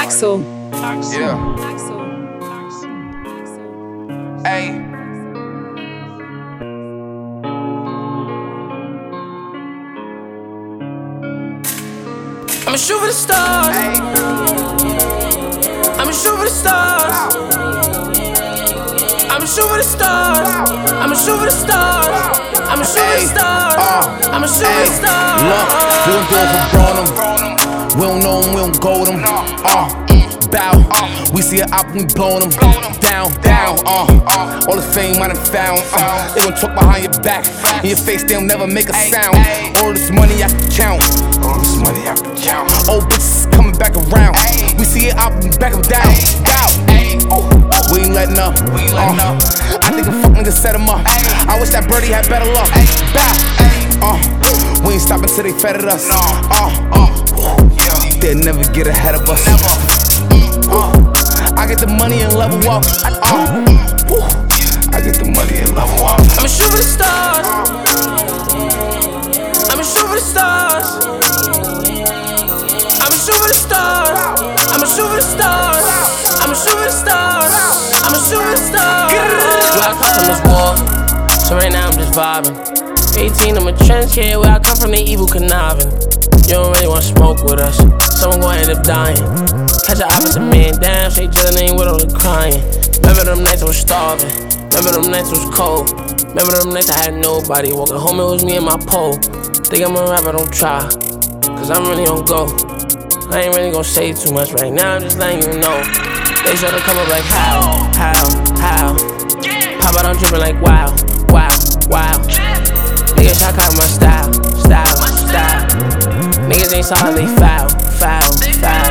Axel. Yeah. Hey. I'ma shoot for the stars. I'ma shoot for the stars. I'ma shoot for the stars. I'ma shoot for the stars. I'ma shoot for the stars. I'ma shoot for the stars. Look, we don't do it for Bronham. We don't know them, we don't go them. Bow. We see an op, we blow them. Down. All the fame I done found. They gon' talk behind your back. In your face, they'll never make a sound. All this money I can count. Old bitches coming back around. We see it up, we back them down. We ain't letting up. I think a fuck nigga set him up. I wish that birdie had better luck. We ain't stopping till they fed at us. They'll never get ahead of us. I get the money and level up. I get the money and level up. I'ma shoot for the stars. I'ma shoot for the stars. I'ma shoot for the stars. I'ma shoot for the stars. I'ma shoot for the stars. I'ma shoot for the stars. Where I come from is war, so right now I'm just vibing. 18, I'm a trench kid. Where I come from, they evil conniving. You don't really wanna smoke with us, someone gon' end up dying. Catch an opposite man down, straight chillin' ain't with all the crying. Remember them nights I was starving, remember them nights it was cold. Remember them nights I had nobody, walking home it was me and my pole. Think I'm a rapper, don't try, cause I'm really on go. I ain't really gon' say too much right now, I'm just letting you know. They sure to come up like how? Pop out, I'm drippin' like wow. Niggas shot caught my style. Niggas ain't solid, they foul.